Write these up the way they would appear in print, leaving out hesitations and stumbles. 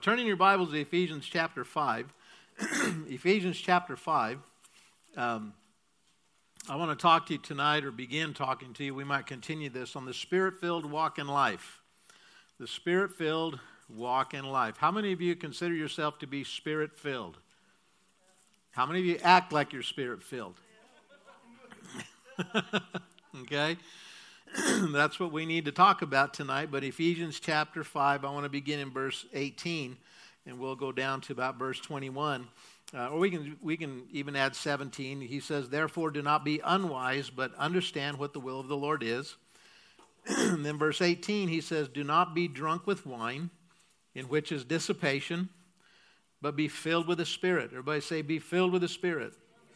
Turning your Bibles to Ephesians chapter 5. Ephesians chapter 5. I want to talk to you tonight, or begin talking to you. We might continue this on the Spirit-filled walk in life. The Spirit-filled walk in life. How many of you consider yourself to be Spirit-filled? How many of you act like you're Spirit-filled? Okay? That's what we need to talk about tonight. But Ephesians chapter 5, I want to begin in verse 18, and we'll go down to about verse 21. Or we can even add 17. He says, "Therefore do not be unwise, but understand what the will of the Lord is." And then verse 18, he says, "Do not be drunk with wine, in which is dissipation, but be filled with the Spirit." Everybody say, "Be filled with the Spirit."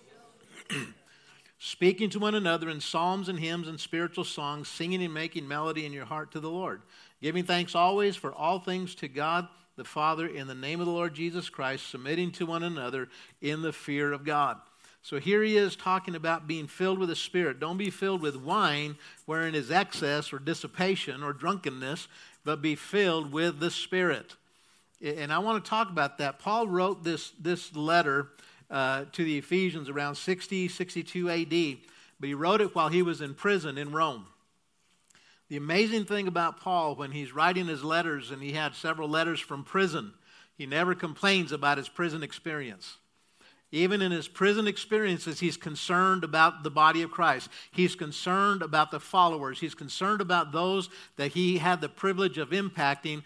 "Speaking to one another in psalms and hymns and spiritual songs, singing and making melody in your heart to the Lord, giving thanks always for all things to God the Father in the name of the Lord Jesus Christ, submitting to one another in the fear of God." So here he is talking about being filled with the Spirit. Don't be filled with wine, wherein is excess or dissipation or drunkenness, but be filled with the Spirit. And I want to talk about that. Paul wrote this letter to the Ephesians around 60, 62 AD, but he wrote it while he was in prison in Rome. The amazing thing about Paul, when he's writing his letters, and he had several letters from prison, he never complains about his prison experience. Even in his prison experiences, he's concerned about the body of Christ. He's concerned about the followers. He's concerned about those that he had the privilege of impacting,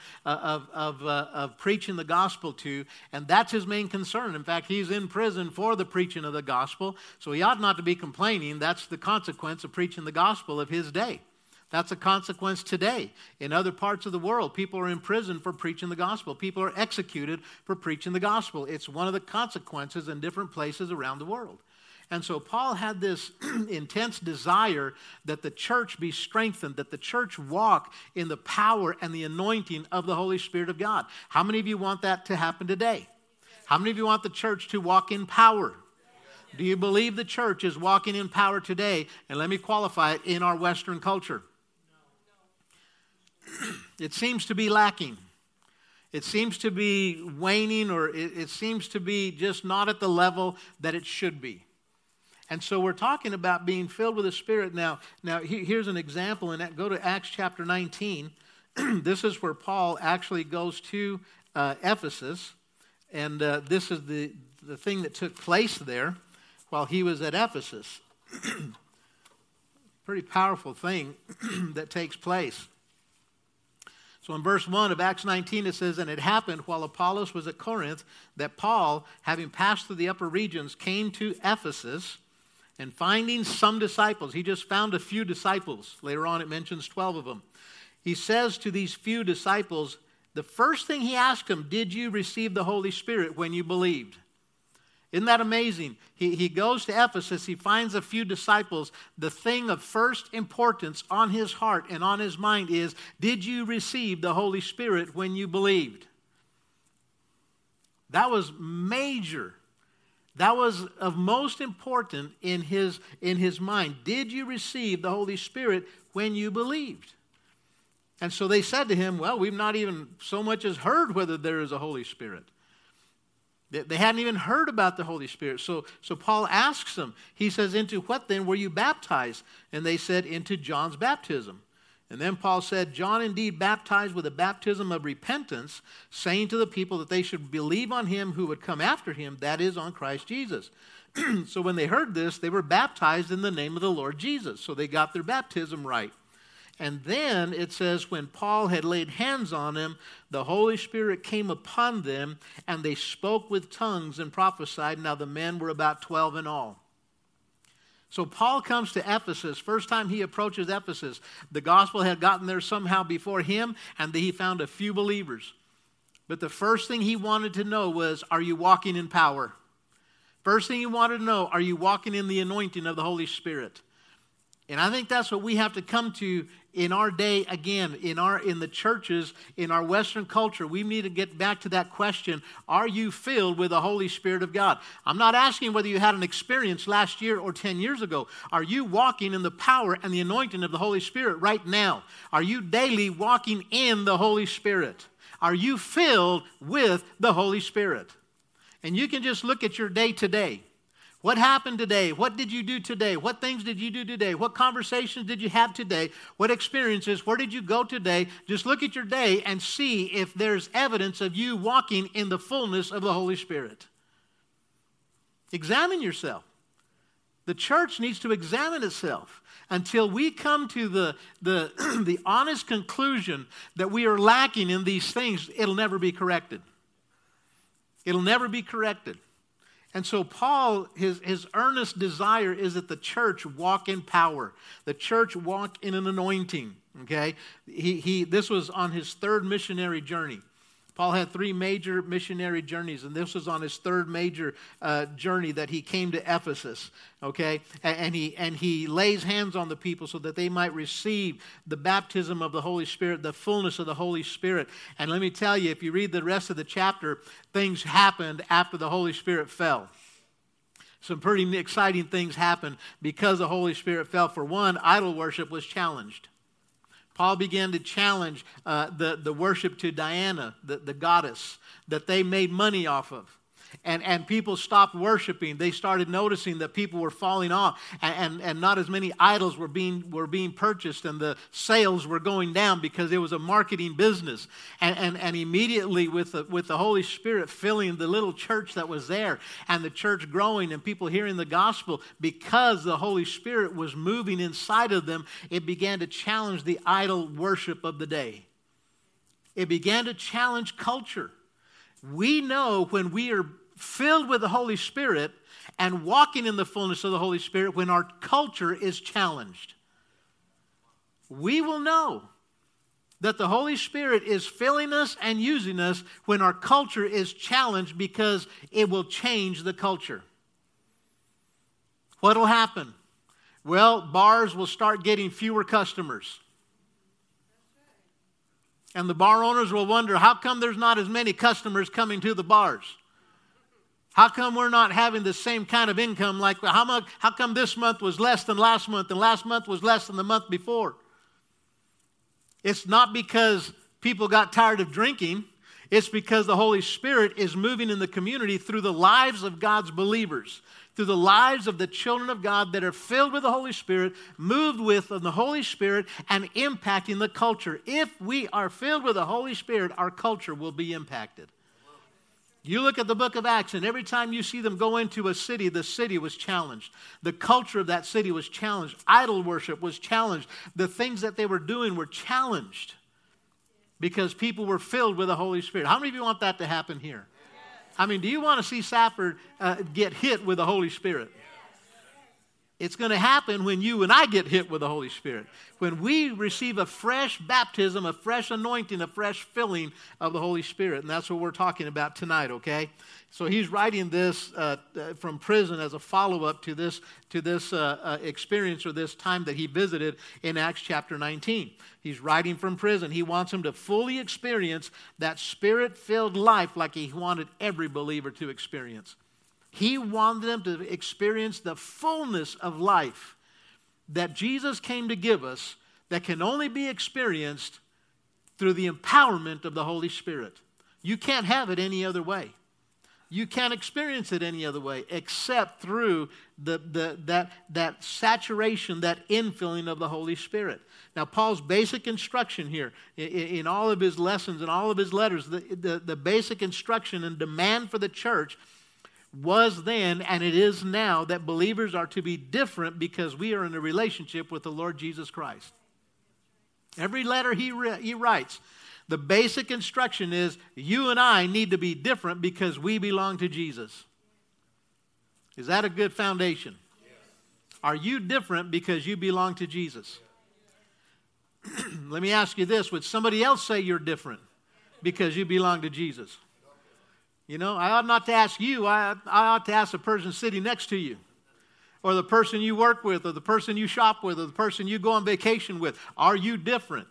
of preaching the gospel to, and that's his main concern. In fact, he's in prison for the preaching of the gospel, so he ought not to be complaining. That's the consequence of preaching the gospel of his day. That's a consequence today. In other parts of the world, people are in prison for preaching the gospel. People are executed for preaching the gospel. It's one of the consequences in different places around the world. And so Paul had this intense desire that the church be strengthened, that the church walk in the power and the anointing of the Holy Spirit of God. How many of you want that to happen today? How many of you want the church to walk in power? Do you believe the church is walking in power today? And let me qualify it, in our Western culture. It seems to be lacking. It seems to be waning, or it seems to be just not at the level that it should be. And so we're talking about being filled with the Spirit. Now here's an example. And go to Acts chapter 19. This is where Paul actually goes to Ephesus. And this is the thing that took place there while he was at Ephesus. Pretty powerful thing that takes place. So in verse 1 of Acts 19 it says, "And it happened while Apollos was at Corinth that Paul, having passed through the upper regions, came to Ephesus, and finding some disciples," he just found a few disciples. Later on it mentions 12 of them. He says to these few disciples, the first thing he asked them, "Did you receive the Holy Spirit when you believed?" Isn't that amazing? He goes to Ephesus, he finds a few disciples. The thing of first importance on his heart and on his mind is, did you receive the Holy Spirit when you believed? That was major. That was of most important in his mind. Did you receive the Holy Spirit when you believed? And so they said to him, "Well, we've not even so much as heard whether there is a Holy Spirit." They hadn't even heard about the Holy Spirit. So Paul asks them, he says, "Into what then were you baptized?" And they said, "Into John's baptism." And then Paul said, "John indeed baptized with a baptism of repentance, saying to the people that they should believe on him who would come after him, that is, on Christ Jesus." So when they heard this, they were baptized in the name of the Lord Jesus. So they got their baptism right. And then it says, when Paul had laid hands on them, the Holy Spirit came upon them, and they spoke with tongues and prophesied. Now the men were about 12 in all. So Paul comes to Ephesus. First time he approaches Ephesus, the gospel had gotten there somehow before him, and he found a few believers. But the first thing he wanted to know was, are you walking in power? First thing he wanted to know, are you walking in the anointing of the Holy Spirit? And I think that's what we have to come to in our day again, in the churches, in our Western culture. We need to get back to that question, are you filled with the Holy Spirit of God? I'm not asking whether you had an experience last year or 10 years ago. Are you walking in the power and the anointing of the Holy Spirit right now? Are you daily walking in the Holy Spirit? Are you filled with the Holy Spirit? And you can just look at your day today. What happened today? What did you do today? What things did you do today? What conversations did you have today? What experiences? Where did you go today? Just look at your day and see if there's evidence of you walking in the fullness of the Holy Spirit. Examine yourself. The church needs to examine itself until we come to the honest conclusion that we are lacking in these things. It'll never be corrected. It'll never be corrected. And so Paul, his earnest desire is that the church walk in power. The church walk in an anointing, okay? This was on his third missionary journey. Paul had 3 major missionary journeys, and this was on his third major journey that he came to Ephesus, okay? And he lays hands on the people so that they might receive the baptism of the Holy Spirit, the fullness of the Holy Spirit. And let me tell you, if you read the rest of the chapter, things happened after the Holy Spirit fell. Some pretty exciting things happened because the Holy Spirit fell. For one, idol worship was challenged. Paul began to challenge the worship to Diana, the goddess, that they made money off of. And people stopped worshiping. They started noticing that people were falling off, and not as many idols were being purchased, and the sales were going down because it was a marketing business. And immediately with the Holy Spirit filling the little church that was there, and the church growing, and people hearing the gospel, because the Holy Spirit was moving inside of them, it began to challenge the idol worship of the day. It began to challenge culture. We know when we are filled with the Holy Spirit and walking in the fullness of the Holy Spirit when our culture is challenged. We will know that the Holy Spirit is filling us and using us when our culture is challenged, because it will change the culture. What will happen? Well, bars will start getting fewer customers. And the bar owners will wonder, how come there's not as many customers coming to the bars? How come we're not having the same kind of income? Like, how come this month was less than last month, and last month was less than the month before? It's not because people got tired of drinking. It's because the Holy Spirit is moving in the community through the lives of God's believers, through the lives of the children of God that are filled with the Holy Spirit, moved with the Holy Spirit, and impacting the culture. If we are filled with the Holy Spirit, our culture will be impacted. You look at the book of Acts, and every time you see them go into a city, the city was challenged. The culture of that city was challenged. Idol worship was challenged. The things that they were doing were challenged because people were filled with the Holy Spirit. How many of you want that to happen here? I mean, do you want to see Safford get hit with the Holy Spirit? It's going to happen when you and I get hit with the Holy Spirit. When we receive a fresh baptism, a fresh anointing, a fresh filling of the Holy Spirit. And that's what we're talking about tonight, okay? So he's writing this from prison as a follow-up to this experience, or this time that he visited in Acts chapter 19. He's writing from prison. He wants them to fully experience that Spirit-filled life like he wanted every believer to experience. He wanted them to experience the fullness of life that Jesus came to give us, that can only be experienced through the empowerment of the Holy Spirit. You can't have it any other way. You can't experience it any other way except through that saturation, that infilling of the Holy Spirit. Now, Paul's basic instruction here in all of his lessons and all of his letters, the basic instruction and demand for the church was then, and it is now, that believers are to be different because we are in a relationship with the Lord Jesus Christ. Every letter he writes, the basic instruction is you and I need to be different because we belong to Jesus. Is that a good foundation? Yes. Are you different because you belong to Jesus? Let me ask you this. Would somebody else say you're different because you belong to Jesus? You know, I ought not to ask you. I ought to ask the person sitting next to you, or the person you work with, or the person you shop with, or the person you go on vacation with. Are you different?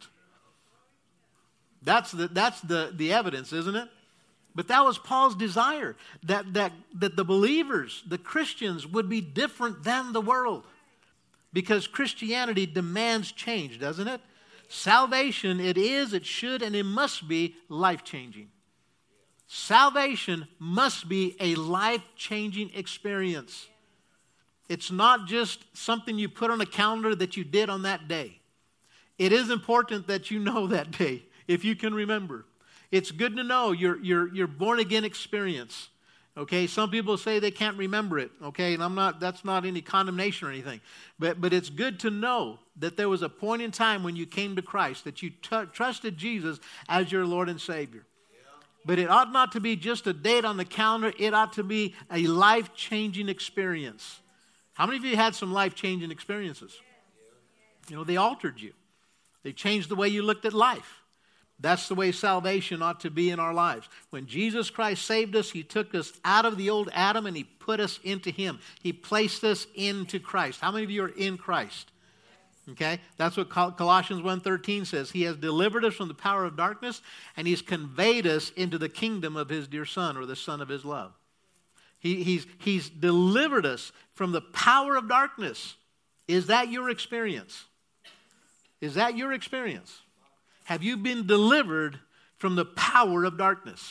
That's the evidence, isn't it? But that was Paul's desire, that the believers, the Christians, would be different than the world. Because Christianity demands change, doesn't it? Salvation, it is, it should, and it must be life-changing. Salvation must be a life-changing experience. It's not just something you put on a calendar that you did on that day. It is important that you know that day, if you can remember. It's good to know your born-again experience. Okay, some people say they can't remember it. Okay, and that's not any condemnation or anything. But it's good to know that there was a point in time when you came to Christ, that you trusted Jesus as your Lord and Savior. But it ought not to be just a date on the calendar. It ought to be a life-changing experience. How many of you had some life-changing experiences? You know, they altered you. They changed the way you looked at life. That's the way salvation ought to be in our lives. When Jesus Christ saved us, He took us out of the old Adam and He put us into Him. He placed us into Christ. How many of you are in Christ? Okay, that's what Colossians 1:13 says. He has delivered us from the power of darkness and He's conveyed us into the kingdom of His dear Son, or the Son of His love. He's delivered us from the power of darkness. Is that your experience? Is that your experience? Have you been delivered from the power of darkness?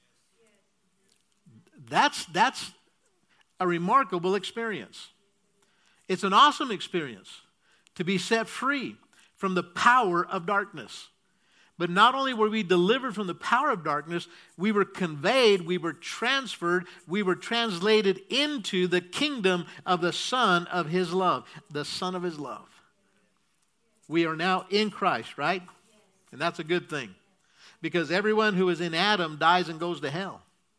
That's a remarkable experience. It's an awesome experience to be set free from the power of darkness. But not only were we delivered from the power of darkness, we were conveyed, we were transferred, we were translated into the kingdom of the Son of His love, the Son of His love. We are now in Christ, right? And that's a good thing. Because everyone who is in Adam dies and goes to hell.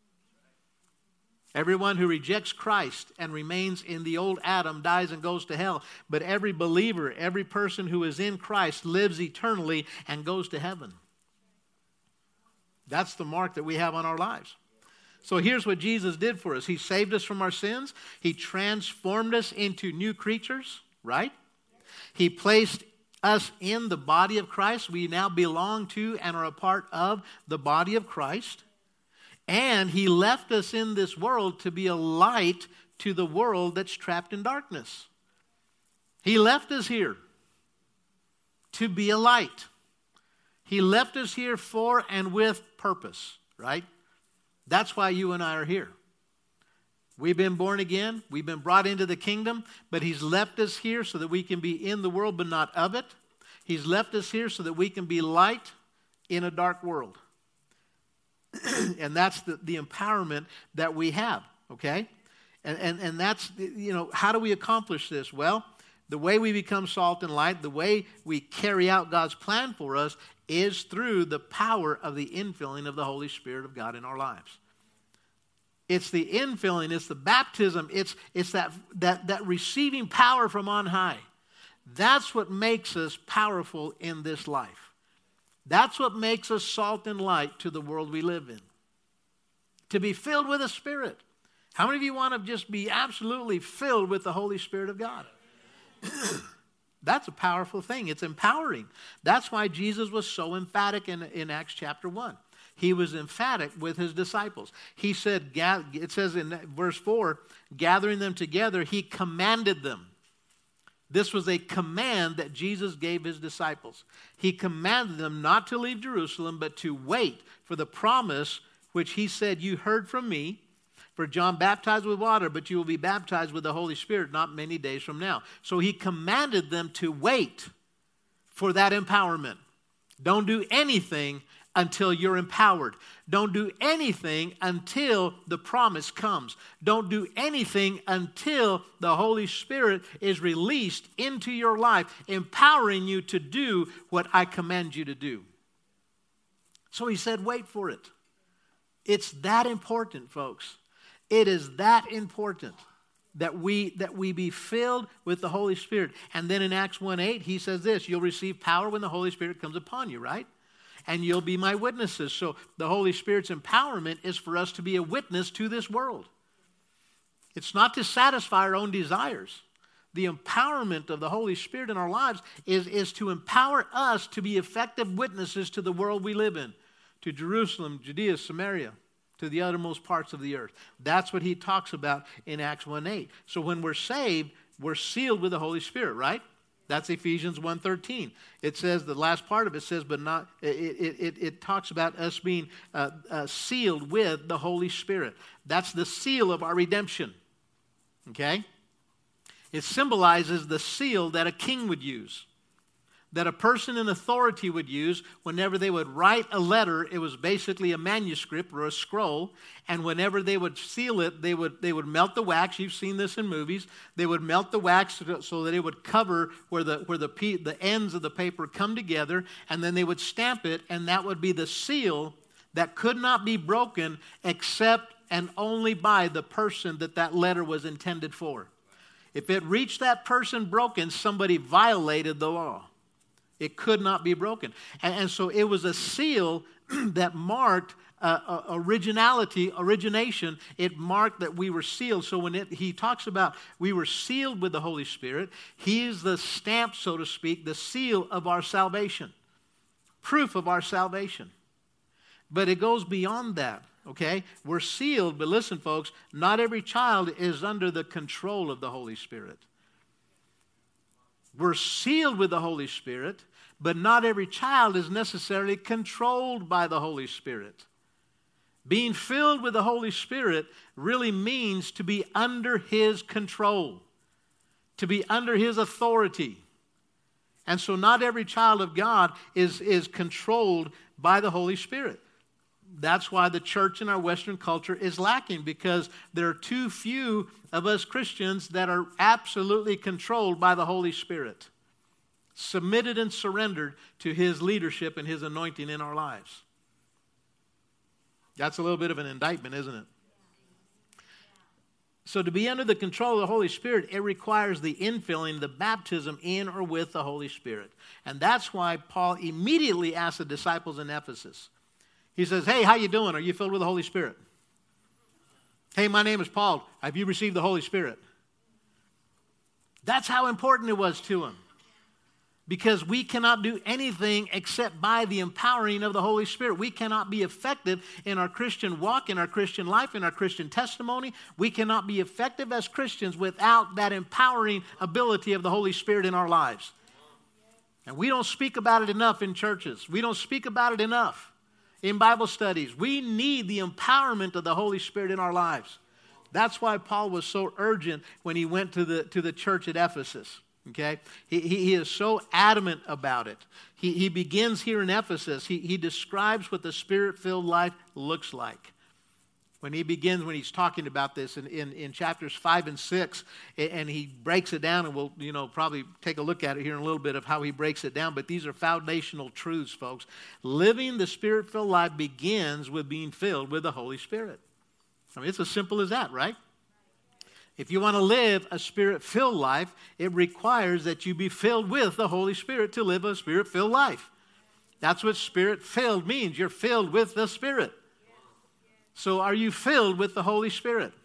Everyone who rejects Christ and remains in the old Adam dies and goes to hell. But every believer, every person who is in Christ lives eternally and goes to heaven. That's the mark that we have on our lives. So here's what Jesus did for us. He saved us from our sins. He transformed us into new creatures, right? He placed us in the body of Christ. We now belong to and are a part of the body of Christ. And He left us in this world to be a light to the world that's trapped in darkness. He left us here to be a light. He left us here for and with purpose, right? That's why you and I are here. We've been born again. We've been brought into the kingdom, but He's left us here so that we can be in the world but not of it. He's left us here so that we can be light in a dark world. And that's the empowerment that we have, okay? And that's, you know, how do we accomplish this? Well, the way we become salt and light, the way we carry out God's plan for us is through the power of the infilling of the Holy Spirit of God in our lives. It's the infilling, it's the baptism, it's that receiving power from on high. That's what makes us powerful in this life. That's what makes us salt and light to the world we live in. To be filled with the Spirit. How many of you want to just be absolutely filled with the Holy Spirit of God? That's a powerful thing. It's empowering. That's why Jesus was so emphatic in Acts chapter 1. He was emphatic with His disciples. He said, it says in verse 4, gathering them together, He commanded them. This was a command that Jesus gave His disciples. He commanded them not to leave Jerusalem, but to wait for the promise which He said, you heard from me. For John baptized with water, but you will be baptized with the Holy Spirit not many days from now. So He commanded them to wait for that empowerment. Don't do anything until you're empowered. Don't do anything until the promise comes. Don't do anything until the Holy Spirit is released into your life, empowering you to do what I command you to do. So He said, wait for it. It's that important, folks. It is that important that we be filled with the Holy Spirit. And then in Acts 1:8, He says this, you'll receive power when the Holy Spirit comes upon you, right? And you'll be my witnesses. So the Holy Spirit's empowerment is for us to be a witness to this world. It's not to satisfy our own desires. The empowerment of the Holy Spirit in our lives is to empower us to be effective witnesses to the world we live in, to Jerusalem, Judea, Samaria, to the uttermost parts of the earth. That's what He talks about in Acts 1:8. So when we're saved, we're sealed with the Holy Spirit, right? That's Ephesians 1:13. It says, the last part of it says, but not, it talks about us being sealed with the Holy Spirit. That's the seal of our redemption. Okay? It symbolizes the seal that a king would use, that a person in authority would use whenever they would write a letter. It was basically a manuscript or a scroll, and whenever they would seal it, they would melt the wax. You've seen this in movies. They would melt the wax so that it would cover where the ends of the paper come together, and then they would stamp it, and that would be the seal that could not be broken except and only by the person that letter was intended for. If it reached that person broken, somebody violated the law. It could not be broken. And so it was a seal that marked origination. It marked that we were sealed. So when he talks about we were sealed with the Holy Spirit, he is the stamp, so to speak, the seal of our salvation. Proof of our salvation. But it goes beyond that. Okay? We're sealed, but listen, folks, not every child is under the control of the Holy Spirit. We're sealed with the Holy Spirit, but not every child is necessarily controlled by the Holy Spirit. Being filled with the Holy Spirit really means to be under His control, to be under His authority. And so not every child of God is controlled by the Holy Spirit. That's why the church in our Western culture is lacking, because there are too few of us Christians that are absolutely controlled by the Holy Spirit, submitted and surrendered to His leadership and His anointing in our lives. That's a little bit of an indictment, isn't it? So to be under the control of the Holy Spirit, it requires the infilling, the baptism in or with the Holy Spirit. And that's why Paul immediately asked the disciples in Ephesus. He says, hey, how you doing? Are you filled with the Holy Spirit? Hey, my name is Paul. Have you received the Holy Spirit? That's how important it was to him. Because we cannot do anything except by the empowering of the Holy Spirit. We cannot be effective in our Christian walk, in our Christian life, in our Christian testimony. We cannot be effective as Christians without that empowering ability of the Holy Spirit in our lives. And we don't speak about it enough in churches. We don't speak about it enough in Bible studies. We need the empowerment of the Holy Spirit in our lives. That's why Paul was so urgent when he went to the church at Ephesus. Okay? He is so adamant about it. He begins here in Ephesus. He describes what the Spirit-filled life looks like. When he's talking about this in chapters 5 and 6, and he breaks it down, and we'll probably take a look at it here in a little bit of how he breaks it down, but these are foundational truths, folks. Living the Spirit-filled life begins with being filled with the Holy Spirit. I mean, it's as simple as that, right? If you want to live a Spirit-filled life, it requires that you be filled with the Holy Spirit to live a Spirit-filled life. That's what Spirit-filled means. You're filled with the Spirit. So are you filled with the Holy Spirit?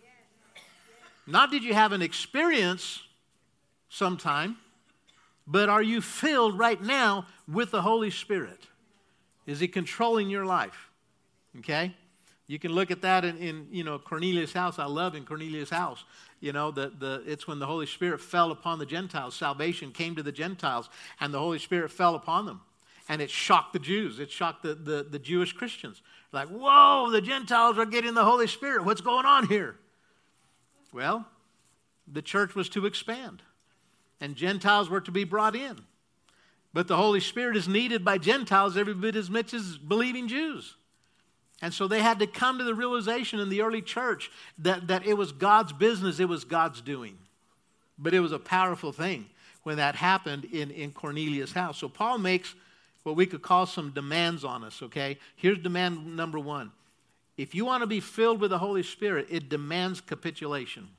Not did you have an experience sometime, but are you filled right now with the Holy Spirit? Is He controlling your life? Okay? You can look at that in Cornelius' house. I love in Cornelius' house. It's when the Holy Spirit fell upon the Gentiles. Salvation came to the Gentiles, and the Holy Spirit fell upon them. And it shocked the Jews. It shocked the Jewish Christians. Like, whoa, the Gentiles are getting the Holy Spirit. What's going on here? Well, the church was to expand, and Gentiles were to be brought in. But the Holy Spirit is needed by Gentiles every bit as much as believing Jews. And so they had to come to the realization in the early church that it was God's business, it was God's doing. But it was a powerful thing when that happened in Cornelius' house. So Paul makes what we could call some demands on us, okay? Here's demand number 1. If you want to be filled with the Holy Spirit, it demands capitulation.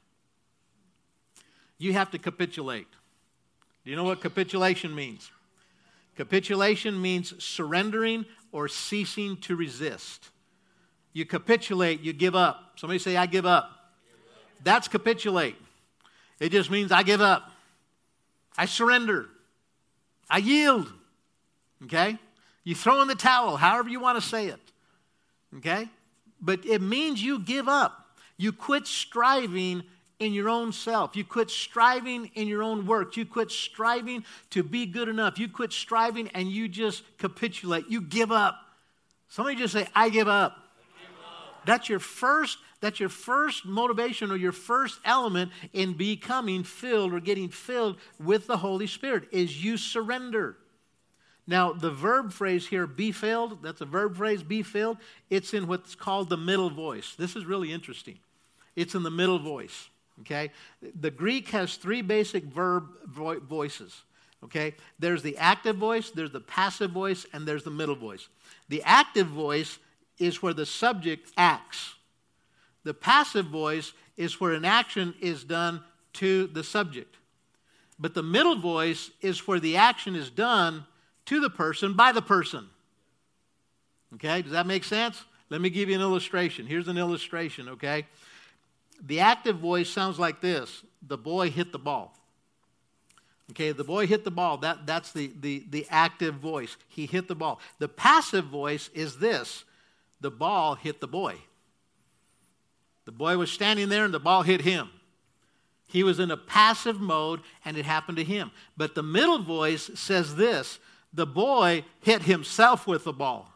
You have to capitulate. Do you know what capitulation means? Capitulation means surrendering or ceasing to resist. You capitulate, you give up. Somebody say, I give up. That's capitulate. It just means I give up. I surrender. I yield. Okay? You throw in the towel, however you want to say it. Okay? But it means you give up. You quit striving in your own self. You quit striving in your own work. You quit striving to be good enough. You quit striving and you just capitulate. You give up. Somebody just say, I give up. That's your first motivation or your first element in becoming filled or getting filled with the Holy Spirit is you surrender. Now, the verb phrase here, be filled, that's a verb phrase, be filled. It's in what's called the middle voice. This is really interesting. It's in the middle voice, okay? The Greek has three basic verb voices, okay? There's the active voice, there's the passive voice, and there's the middle voice. The active voice is where the subject acts. The passive voice is where an action is done to the subject. But the middle voice is where the action is done to the person by the person. Okay, does that make sense? Let me give you an illustration. Here's an illustration, okay? The active voice sounds like this. The boy hit the ball. Okay, the boy hit the ball. That's the active voice. He hit the ball. The passive voice is this. The ball hit the boy. The boy was standing there and the ball hit him. He was in a passive mode and it happened to him. But the middle voice says this. The boy hit himself with the ball.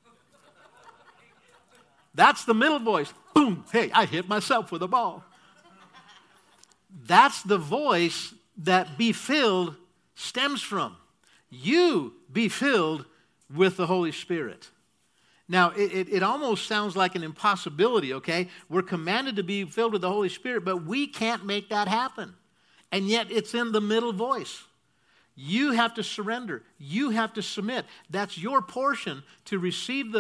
That's the middle voice. Boom! Hey, I hit myself with a ball. That's the voice that be filled stems from. You be filled with the Holy Spirit. Now, it almost sounds like an impossibility, okay? We're commanded to be filled with the Holy Spirit, but we can't make that happen. And yet it's in the middle voice. You have to surrender. You have to submit. That's your portion to receive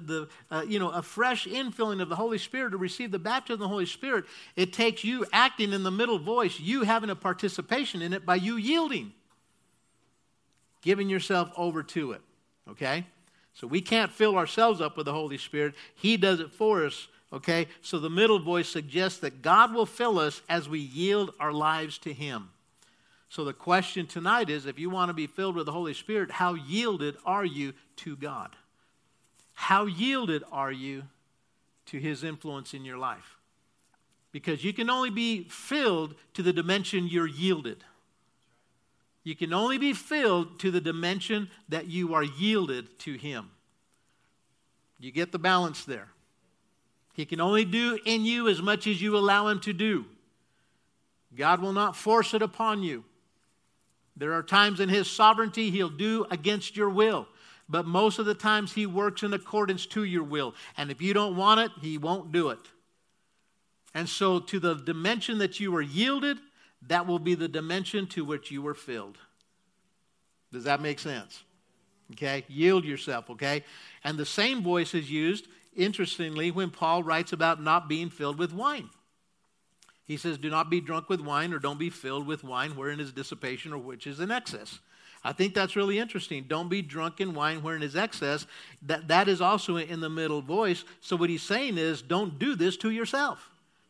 a fresh infilling of the Holy Spirit, to receive the baptism of the Holy Spirit. It takes you acting in the middle voice, you having a participation in it by you yielding, giving yourself over to it, okay? So we can't fill ourselves up with the Holy Spirit. He does it for us, okay? So the middle voice suggests that God will fill us as we yield our lives to Him. So the question tonight is, if you want to be filled with the Holy Spirit, how yielded are you to God? How yielded are you to His influence in your life? Because you can only be filled to the dimension you're yielded. You can only be filled to the dimension that you are yielded to Him. You get the balance there. He can only do in you as much as you allow Him to do. God will not force it upon you. There are times in His sovereignty He'll do against your will. But most of the times He works in accordance to your will. And if you don't want it, He won't do it. And so to the dimension that you are yielded, that will be the dimension to which you were filled. Does that make sense? Okay? Yield yourself, okay? And the same voice is used, interestingly, when Paul writes about not being filled with wine. He says, do not be drunk with wine, or don't be filled with wine wherein is dissipation or which is in excess. I think that's really interesting. Don't be drunk in wine wherein is excess. That is also in the middle voice. So what he's saying is, don't do this to yourself.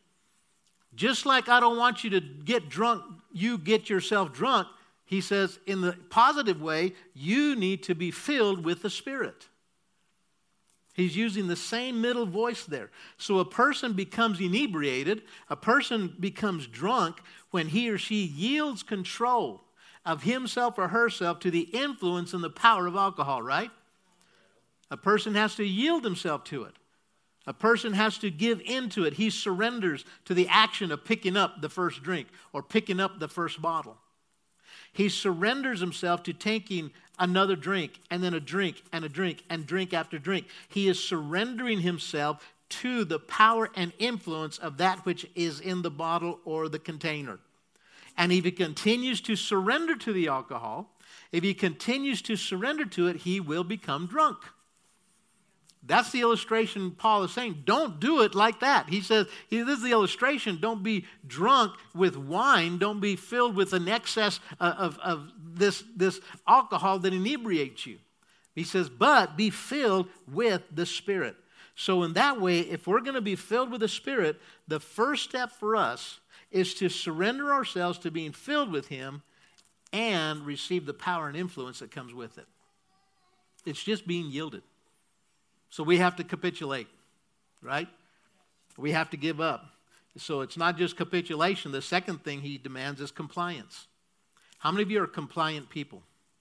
Just like I don't want you to get drunk, you get yourself drunk, he says in the positive way, you need to be filled with the Spirit. He's using the same middle voice there. So a person becomes inebriated, a person becomes drunk when he or she yields control of himself or herself to the influence and the power of alcohol, right? A person has to yield himself to it. A person has to give into it. He surrenders to the action of picking up the first drink or picking up the first bottle. He surrenders himself to taking another drink and then a drink and a drink and drink after drink. He is surrendering himself to the power and influence of that which is in the bottle or the container. And if he continues to surrender to the alcohol, if he continues to surrender to it, he will become drunk. That's the illustration Paul is saying. Don't do it like that. He says, this is the illustration. Don't be drunk with wine. Don't be filled with an excess of this alcohol that inebriates you. He says, but be filled with the Spirit. So in that way, if we're going to be filled with the Spirit, the first step for us is to surrender ourselves to being filled with Him and receive the power and influence that comes with it. It's just being yielded. So we have to capitulate, right? We have to give up. So it's not just capitulation. The second thing he demands is compliance. How many of you are compliant people?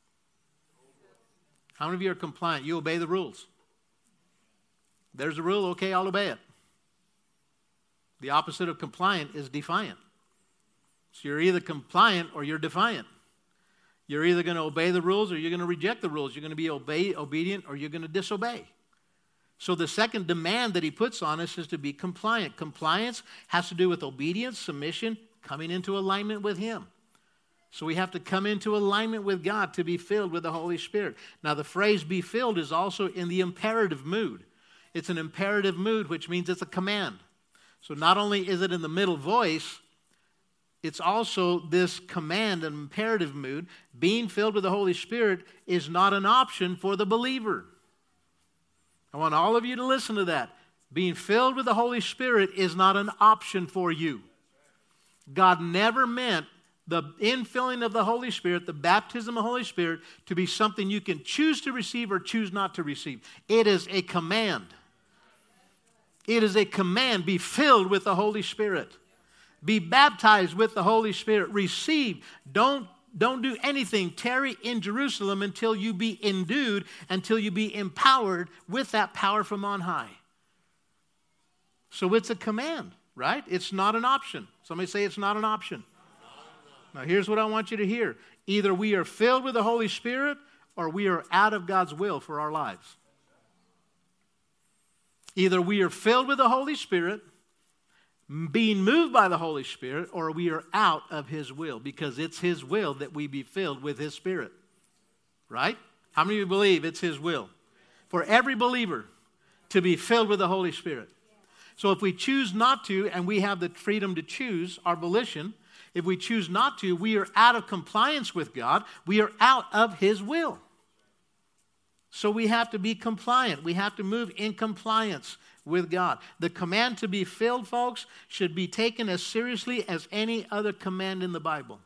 How many of you are compliant? You obey the rules. There's a rule, okay, I'll obey it. The opposite of compliant is defiant. So you're either compliant or you're defiant. You're either going to obey the rules or you're going to reject the rules. You're going to be obedient or you're going to disobey. So the second demand that he puts on us is to be compliant. Compliance has to do with obedience, submission, coming into alignment with him. So we have to come into alignment with God to be filled with the Holy Spirit. Now the phrase be filled is also in the imperative mood. It's an imperative mood, which means it's a command. So not only is it in the middle voice, it's also this command, an imperative mood. Being filled with the Holy Spirit is not an option for the believer. I want all of you to listen to that. Being filled with the Holy Spirit is not an option for you. God never meant the infilling of the Holy Spirit, the baptism of the Holy Spirit, to be something you can choose to receive or choose not to receive. It is a command. It is a command. Be filled with the Holy Spirit. Be baptized with the Holy Spirit. Receive. Don't do anything. Tarry in Jerusalem until you be endued, until you be empowered with that power from on high. So it's a command, right? It's not an option. Somebody say it's not an option. Now here's what I want you to hear. Either we are filled with the Holy Spirit or we are out of God's will for our lives. Either we are filled with the Holy Spirit, being moved by the Holy Spirit, or we are out of his will, because it's his will that we be filled with his Spirit. Right? How many of you believe it's his will? For every believer to be filled with the Holy Spirit. So if we choose not to, and we have the freedom to choose our volition, if we choose not to, we are out of compliance with God. We are out of his will. So we have to be compliant. We have to move in compliance with God. The command to be filled, folks, should be taken as seriously as any other command in the Bible.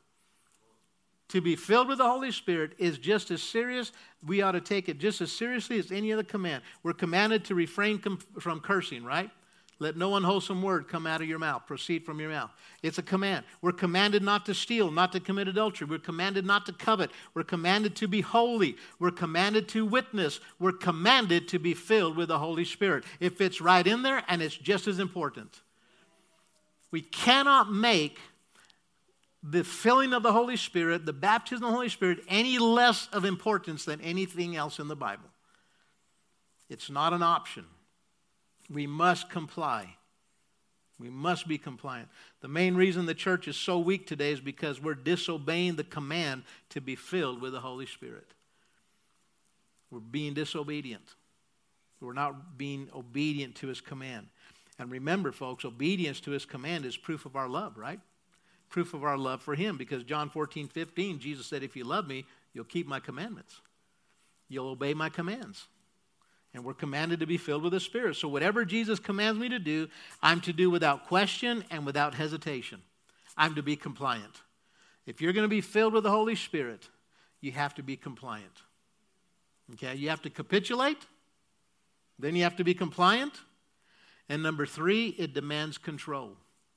To be filled with the Holy Spirit is just as serious. We ought to take it just as seriously as any other command. We're commanded to refrain from cursing, right? Let no unwholesome word come out of your mouth, proceed from your mouth. It's a command. We're commanded not to steal, not to commit adultery. We're commanded not to covet. We're commanded to be holy. We're commanded to witness. We're commanded to be filled with the Holy Spirit. It fits right in there, and it's just as important. We cannot make the filling of the Holy Spirit, the baptism of the Holy Spirit, any less of importance than anything else in the Bible. It's not an option. We must comply. We must be compliant. The main reason the church is so weak today is because we're disobeying the command to be filled with the Holy Spirit. We're being disobedient. We're not being obedient to his command. And remember, folks, obedience to his command is proof of our love, right? Proof of our love for him, because John 14:15, Jesus said, if you love me, you'll keep my commandments. You'll obey my commands. And we're commanded to be filled with the Spirit. So whatever Jesus commands me to do, I'm to do without question and without hesitation. I'm to be compliant. If you're going to be filled with the Holy Spirit, you have to be compliant. Okay? You have to capitulate. Then you have to be compliant. And number 3, it demands control.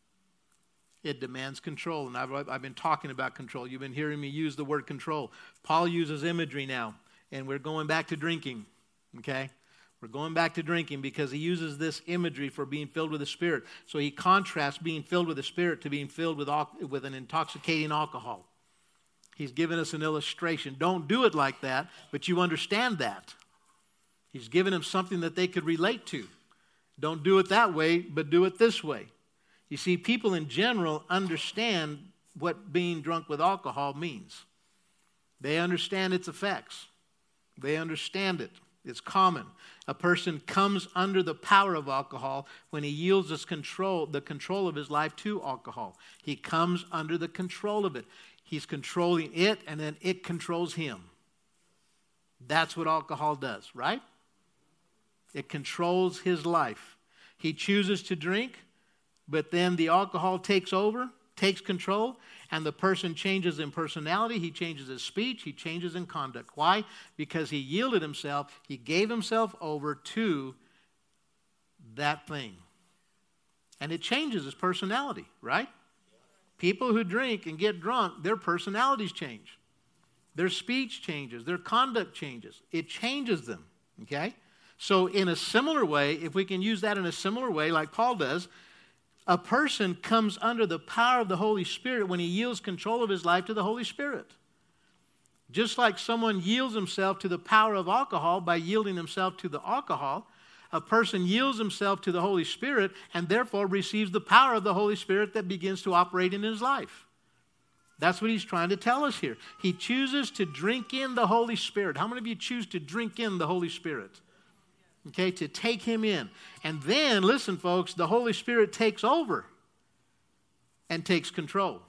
It demands control. And I've been talking about control. You've been hearing me use the word control. Paul uses imagery now. And we're going back to drinking. Okay? We're going back to drinking because he uses this imagery for being filled with the Spirit. So he contrasts being filled with the Spirit to being filled with an intoxicating alcohol. He's given us an illustration. Don't do it like that, but you understand that. He's given them something that they could relate to. Don't do it that way, but do it this way. You see, people in general understand what being drunk with alcohol means. They understand its effects. They understand it. It's common. A person comes under the power of alcohol when he yields the control of his life to alcohol. He comes under the control of it. He's controlling it, and then it controls him. That's what alcohol does, right? It controls his life. He chooses to drink, but then the alcohol takes over, takes control, and the person changes in personality, he changes his speech, he changes in conduct. Why? Because he yielded himself, he gave himself over to that thing. And it changes his personality, right? People who drink and get drunk, their personalities change. Their speech changes. Their conduct changes. It changes them, okay? So in a similar way, if we can use that in a similar way like Paul does, a person comes under the power of the Holy Spirit when he yields control of his life to the Holy Spirit. Just like someone yields himself to the power of alcohol by yielding himself to the alcohol, a person yields himself to the Holy Spirit and therefore receives the power of the Holy Spirit that begins to operate in his life. That's what he's trying to tell us here. He chooses to drink in the Holy Spirit. How many of you choose to drink in the Holy Spirit? Okay, to take him in. And then, listen folks, the Holy Spirit takes over and takes control.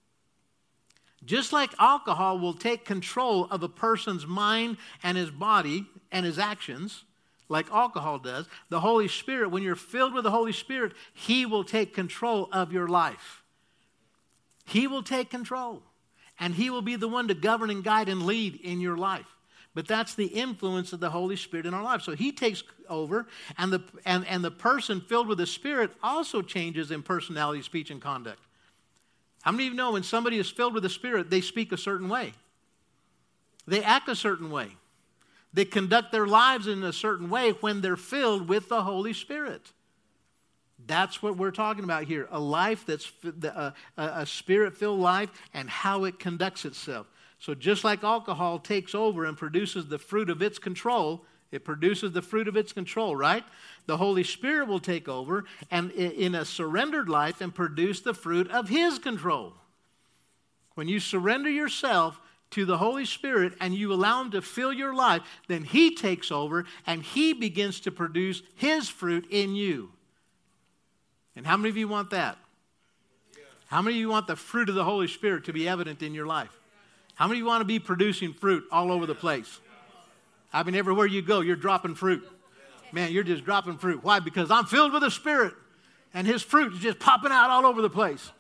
Just like alcohol will take control of a person's mind and his body and his actions, like alcohol does, the Holy Spirit, when you're filled with the Holy Spirit, he will take control of your life. He will take control. And he will be the one to govern and guide and lead in your life. But that's the influence of the Holy Spirit in our life. So he takes over, and the person filled with the Spirit also changes in personality, speech, and conduct. How many of you know when somebody is filled with the Spirit, they speak a certain way? They act a certain way. They conduct their lives in a certain way when they're filled with the Holy Spirit. That's what we're talking about here. A life that's a Spirit-filled life and how it conducts itself. So just like alcohol takes over and produces the fruit of its control, it produces the fruit of its control, right? The Holy Spirit will take over and in a surrendered life and produce the fruit of his control. When you surrender yourself to the Holy Spirit and you allow him to fill your life, then he takes over and he begins to produce his fruit in you. And how many of you want that? How many of you want the fruit of the Holy Spirit to be evident in your life? How many of you want to be producing fruit all over the place? I mean, everywhere you go, you're dropping fruit. Man, you're just dropping fruit. Why? Because I'm filled with the Spirit, and his fruit is just popping out all over the place.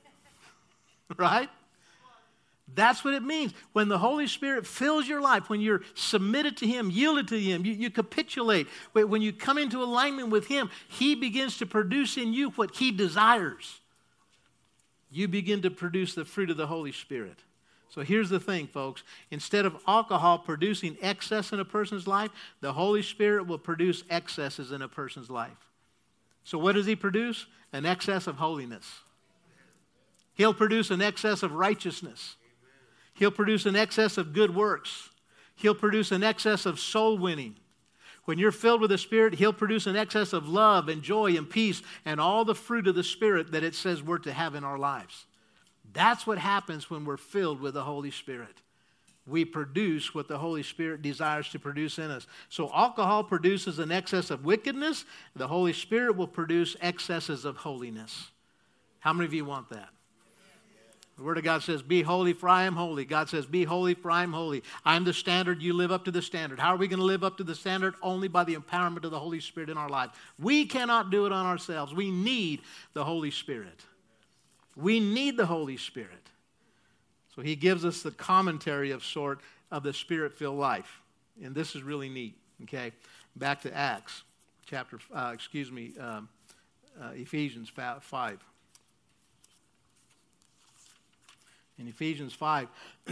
Right? That's what it means. When the Holy Spirit fills your life, when you're submitted to him, yielded to him, you capitulate. When you come into alignment with him, he begins to produce in you what he desires. You begin to produce the fruit of the Holy Spirit. So here's the thing, folks. Instead of alcohol producing excess in a person's life, the Holy Spirit will produce excesses in a person's life. So what does he produce? An excess of holiness. He'll produce an excess of righteousness. He'll produce an excess of good works. He'll produce an excess of soul winning. When you're filled with the Spirit, he'll produce an excess of love and joy and peace and all the fruit of the Spirit that it says we're to have in our lives. That's what happens when we're filled with the Holy Spirit. We produce what the Holy Spirit desires to produce in us. So alcohol produces an excess of wickedness. The Holy Spirit will produce excesses of holiness. How many of you want that? The Word of God says, be holy for I am holy. God says, be holy for I am holy. I'm the standard, you live up to the standard. How are we going to live up to the standard? Only by the empowerment of the Holy Spirit in our life. We cannot do it on ourselves. We need the Holy Spirit. We need the Holy Spirit. So he gives us the commentary of the Spirit-filled life. And this is really neat, okay? Back to Acts, Ephesians 5. In Ephesians 5,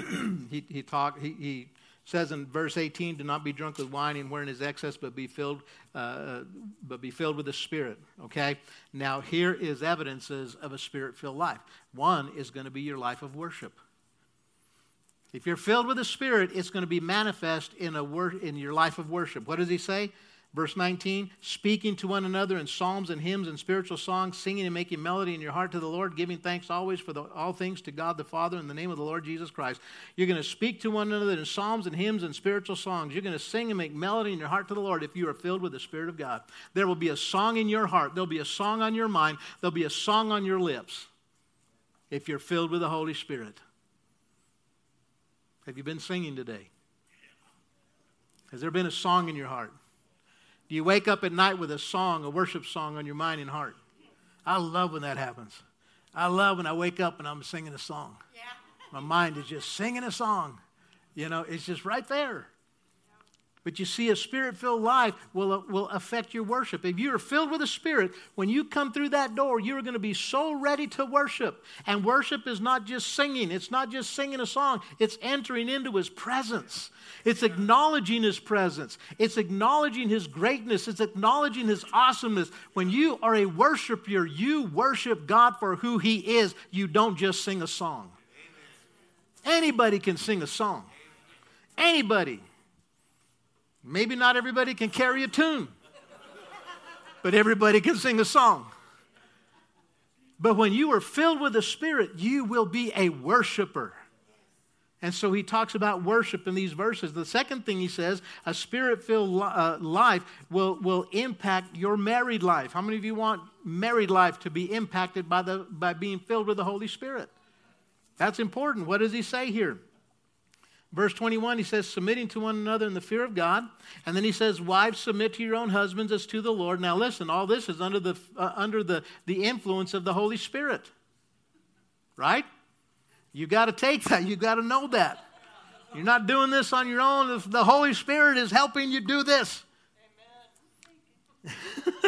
he says in verse 18, do not be drunk with wine and wherein is excess, but be filled with the Spirit. Okay? Now here is evidences of a Spirit-filled life. One is going to be your life of worship. If you're filled with the Spirit, it's going to be manifest in your life of worship. What does he say? Verse 19, speaking to one another in psalms and hymns and spiritual songs, singing and making melody in your heart to the Lord, giving thanks always for all things to God the Father in the name of the Lord Jesus Christ. You're going to speak to one another in psalms and hymns and spiritual songs. You're going to sing and make melody in your heart to the Lord if you are filled with the Spirit of God. There will be a song in your heart. There'll be a song on your mind. There'll be a song on your lips if you're filled with the Holy Spirit. Have you been singing today? Has there been a song in your heart? Do you wake up at night with a song, a worship song on your mind and heart? I love when that happens. I love when I wake up and I'm singing a song. Yeah. My mind is just singing a song. You know, it's just right there. But you see, a Spirit-filled life will affect your worship. If you are filled with the Spirit, when you come through that door, you are going to be so ready to worship. And worship is not just singing. It's not just singing a song. It's entering into His presence. It's acknowledging His presence. It's acknowledging His greatness. It's acknowledging His awesomeness. When you are a worshiper, you worship God for who He is. You don't just sing a song. Anybody can sing a song. Anybody. Maybe not everybody can carry a tune, but everybody can sing a song. But when you are filled with the Spirit, you will be a worshiper. And so he talks about worship in these verses. The second thing he says, a Spirit-filled life will impact your married life. How many of you want married life to be impacted by being filled with the Holy Spirit? That's important. What does he say here? Verse 21, he says, submitting to one another in the fear of God. And then he says, wives, submit to your own husbands as to the Lord. Now listen, all this is under the influence of the Holy Spirit. Right? You got to take that. You got to know that. You're not doing this on your own. If the Holy Spirit is helping you do this. Amen.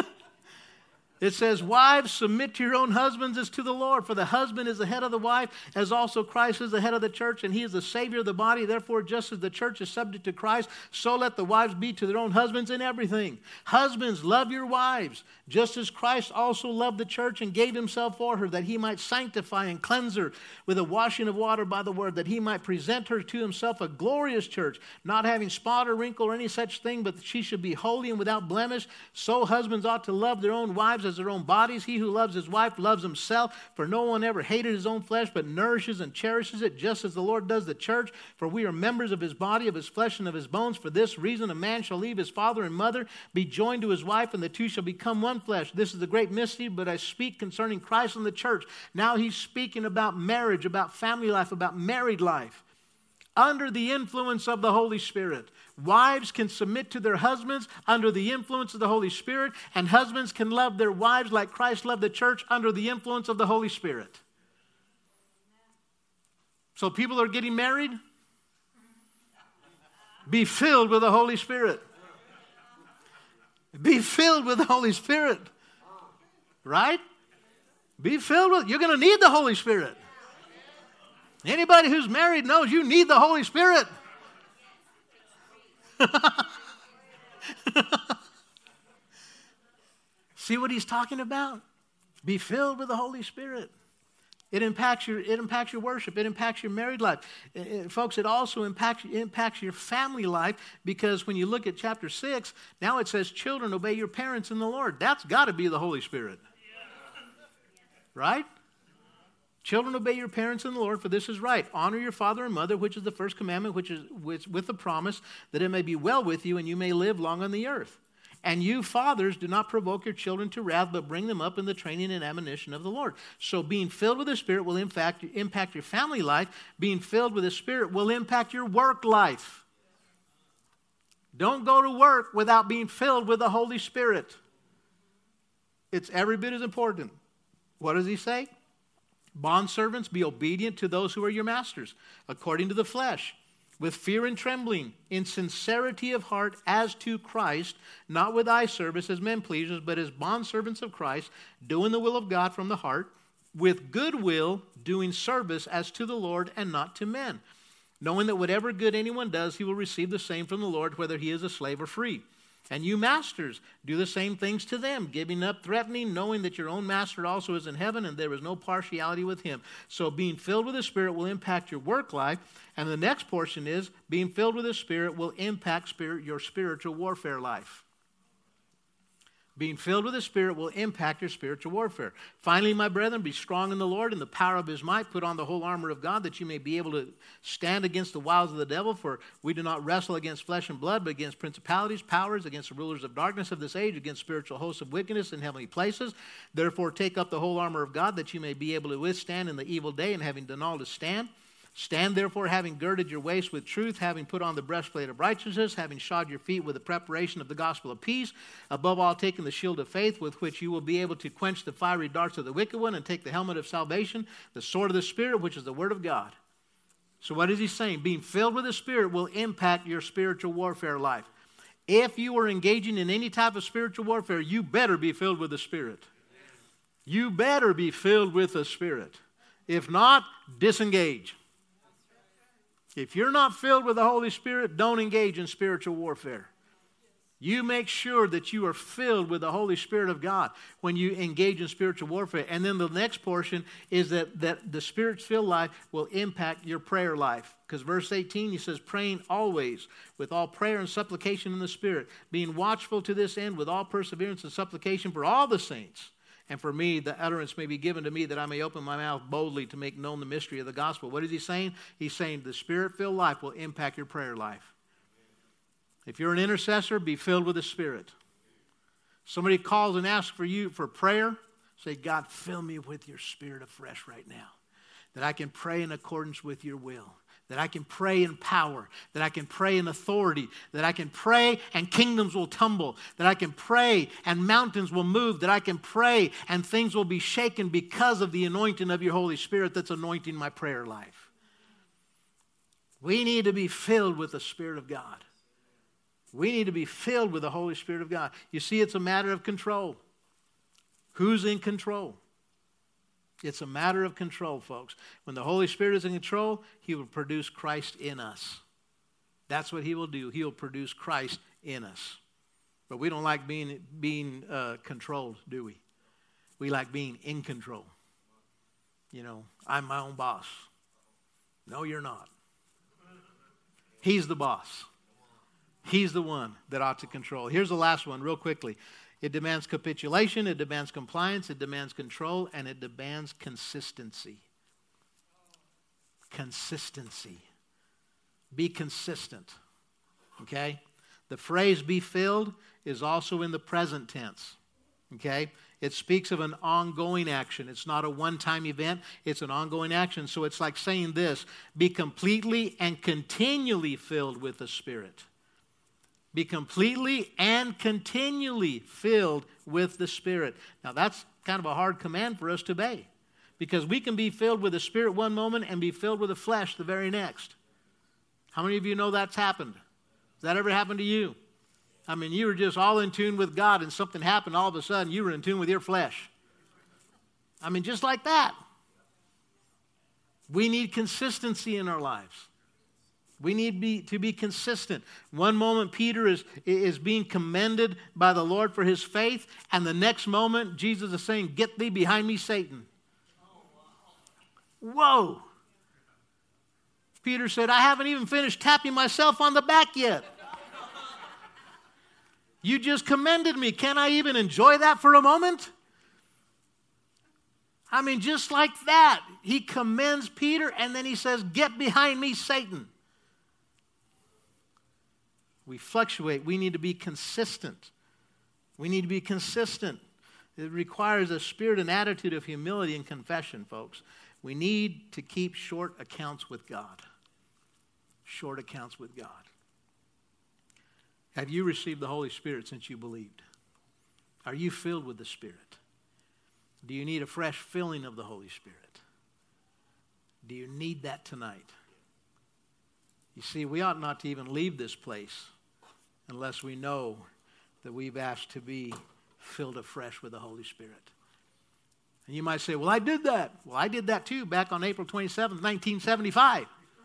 It says, wives, submit to your own husbands as to the Lord. For the husband is the head of the wife, as also Christ is the head of the church, and he is the Savior of the body. Therefore, just as the church is subject to Christ, so let the wives be to their own husbands in everything. Husbands, love your wives, just as Christ also loved the church and gave himself for her, that he might sanctify and cleanse her with a washing of water by the word, that he might present her to himself a glorious church, not having spot or wrinkle or any such thing, but that she should be holy and without blemish. So husbands ought to love their own wives as their own bodies. He who loves his wife loves himself, for no one ever hated his own flesh, but nourishes and cherishes it, just as the Lord does the church. For we are members of his body, of his flesh, and of his bones. For this reason a man shall leave his father and mother, be joined to his wife, and the two shall become one flesh. This is the great mystery, but I speak concerning Christ and the church. Now he's speaking about marriage, about family life, about married life. Under the influence of the Holy Spirit. Wives can submit to their husbands under the influence of the Holy Spirit, and husbands can love their wives like Christ loved the church under the influence of the Holy Spirit. So people are getting married? Be filled with the Holy Spirit. Be filled with the Holy Spirit. Right? Be filled with, you're going to need the Holy Spirit. Anybody who's married knows you need the Holy Spirit. See what he's talking about? Be filled with the Holy Spirit. It impacts your worship. It impacts your married life. Folks, it also impacts your family life, because when you look at chapter 6, now it says, children, obey your parents in the Lord. That's got to be the Holy Spirit. Right? Children, obey your parents in the Lord, for this is right. Honor your father and mother, which is the first commandment, which with the promise that it may be well with you and you may live long on the earth. And you, fathers, do not provoke your children to wrath, but bring them up in the training and admonition of the Lord. So being filled with the Spirit will impact your family life. Being filled with the Spirit will impact your work life. Don't go to work without being filled with the Holy Spirit. It's every bit as important. What does he say? Bondservants, be obedient to those who are your masters, according to the flesh, with fear and trembling, in sincerity of heart as to Christ, not with eye service as men pleasers, but as bondservants of Christ, doing the will of God from the heart, with good will, doing service as to the Lord and not to men, knowing that whatever good anyone does, he will receive the same from the Lord, whether he is a slave or free. And you masters, do the same things to them, giving up threatening, knowing that your own master also is in heaven, and there is no partiality with him. So being filled with the Spirit will impact your work life. And the next portion is, being filled with the Spirit will impact your spiritual warfare life. Being filled with the Spirit will impact your spiritual warfare. Finally, my brethren, be strong in the Lord and the power of his might. Put on the whole armor of God, that you may be able to stand against the wiles of the devil. For we do not wrestle against flesh and blood, but against principalities, powers, against the rulers of darkness of this age, against spiritual hosts of wickedness in heavenly places. Therefore, take up the whole armor of God, that you may be able to withstand in the evil day, and having done all to stand. Stand therefore, having girded your waist with truth, having put on the breastplate of righteousness, having shod your feet with the preparation of the gospel of peace, above all taking the shield of faith, with which you will be able to quench the fiery darts of the wicked one, and take the helmet of salvation, the sword of the Spirit, which is the word of God. So what is he saying? Being filled with the Spirit will impact your spiritual warfare life. If you are engaging in any type of spiritual warfare, you better be filled with the Spirit. You better be filled with the Spirit. If not, disengage. If you're not filled with the Holy Spirit, don't engage in spiritual warfare. You make sure that you are filled with the Holy Spirit of God when you engage in spiritual warfare. And then the next portion is that the Spirit-filled life will impact your prayer life. Because verse 18, he says, praying always with all prayer and supplication in the Spirit, being watchful to this end with all perseverance and supplication for all the saints. And for me, the utterance may be given to me that I may open my mouth boldly to make known the mystery of the gospel. What is he saying? He's saying the Spirit-filled life will impact your prayer life. If you're an intercessor, be filled with the Spirit. Somebody calls and asks for you for prayer, say, God, fill me with your Spirit afresh right now, that I can pray in accordance with your will, that I can pray in power, that I can pray in authority, that I can pray and kingdoms will tumble, that I can pray and mountains will move, that I can pray and things will be shaken because of the anointing of your Holy Spirit that's anointing my prayer life. We need to be filled with the Spirit of God. We need to be filled with the Holy Spirit of God. You see, it's a matter of control. Who's in control? It's a matter of control, folks. When the Holy Spirit is in control, he will produce Christ in us. That's what he will do. He will produce Christ in us. But we don't like being controlled, do we? We like being in control. You know, I'm my own boss. No, you're not. He's the boss. He's the one that ought to control. Here's the last one real quickly. It demands capitulation, it demands compliance, it demands control, and it demands consistency. Consistency. Be consistent. Okay? The phrase be filled is also in the present tense. Okay? It speaks of an ongoing action. It's not a one-time event. It's an ongoing action. So it's like saying this, be completely and continually filled with the Spirit. Be completely and continually filled with the Spirit. Now that's kind of a hard command for us to obey. Because we can be filled with the Spirit one moment and be filled with the flesh the very next. How many of you know that's happened? Has that ever happened to you? I mean, you were just all in tune with God and something happened, all of a sudden you were in tune with your flesh. I mean, just like that. We need consistency in our lives. We need to be consistent. One moment Peter is being commended by the Lord for his faith, and the next moment Jesus is saying, get thee behind me, Satan. Whoa. Peter said, I haven't even finished tapping myself on the back yet. You just commended me. Can I even enjoy that for a moment? I mean, just like that. He commends Peter, and then he says, get behind me, Satan. We fluctuate. We need to be consistent. We need to be consistent. It requires a spirit and attitude of humility and confession, folks. We need to keep short accounts with God. Short accounts with God. Have you received the Holy Spirit since you believed? Are you filled with the Spirit? Do you need a fresh filling of the Holy Spirit? Do you need that tonight? You see, we ought not to even leave this place unless we know that we've asked to be filled afresh with the Holy Spirit. And you might say, well, I did that. Well, I did that too back on April 27th, 1975.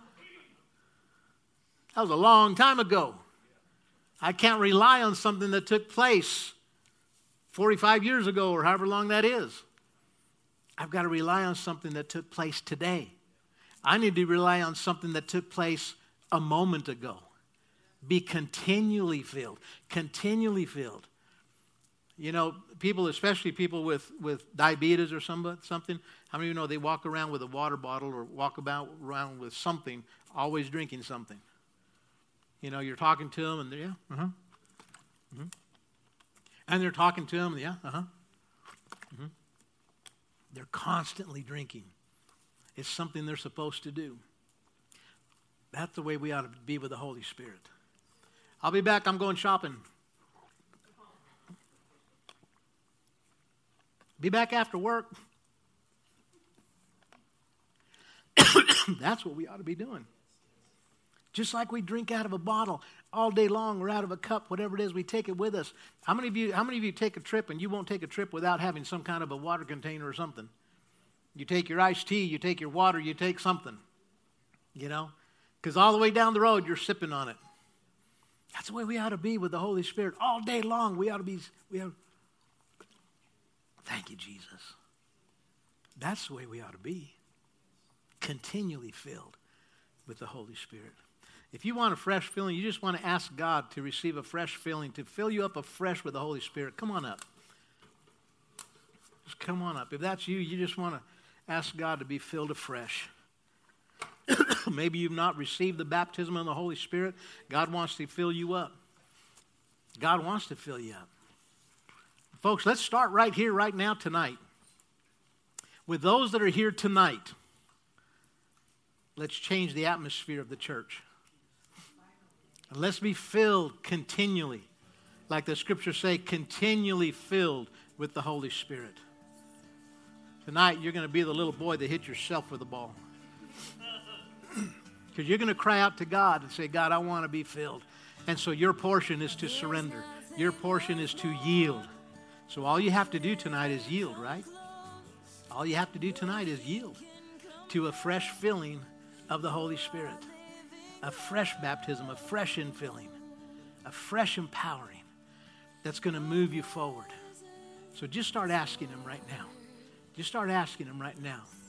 That was a long time ago. I can't rely on something that took place 45 years ago or however long that is. I've got to rely on something that took place today. I need to rely on something that took place a moment ago. Be continually filled. Continually filled. You know, people, especially people with diabetes or something, how many of you know they walk around with a water bottle or walk around with something, always drinking something? You know, you're talking to them and they're, yeah, uh-huh. Mm-hmm. And they're talking to them, yeah, uh-huh. Mm-hmm. They're constantly drinking. It's something they're supposed to do. That's the way we ought to be with the Holy Spirit. I'll be back. I'm going shopping. Be back after work. That's what we ought to be doing. Just like we drink out of a bottle all day long or out of a cup, whatever it is, we take it with us. How many of you take a trip and you won't take a trip without having some kind of a water container or something? You take your iced tea, you take your water, you take something, you know, because all the way down the road you're sipping on it. That's the way we ought to be with the Holy Spirit. All day long we ought to be, thank you, Jesus. That's the way we ought to be. Continually filled with the Holy Spirit. If you want a fresh filling, you just want to ask God to receive a fresh filling, to fill you up afresh with the Holy Spirit. Come on up. Just come on up. If that's you, you just want to ask God to be filled afresh. Maybe you've not received the baptism of the Holy Spirit. God wants to fill you up. God wants to fill you up. Folks, let's start right here, right now, tonight. With those that are here tonight, let's change the atmosphere of the church. And let's be filled continually. Like the scriptures say, continually filled with the Holy Spirit. Tonight, you're going to be the little boy that hit yourself with a ball. Because you're going to cry out to God and say, God, I want to be filled. And so your portion is to surrender. Your portion is to yield. So all you have to do tonight is yield, right? All you have to do tonight is yield to a fresh filling of the Holy Spirit. A fresh baptism, a fresh infilling, a fresh empowering that's going to move you forward. So just start asking Him right now. Just start asking Him right now.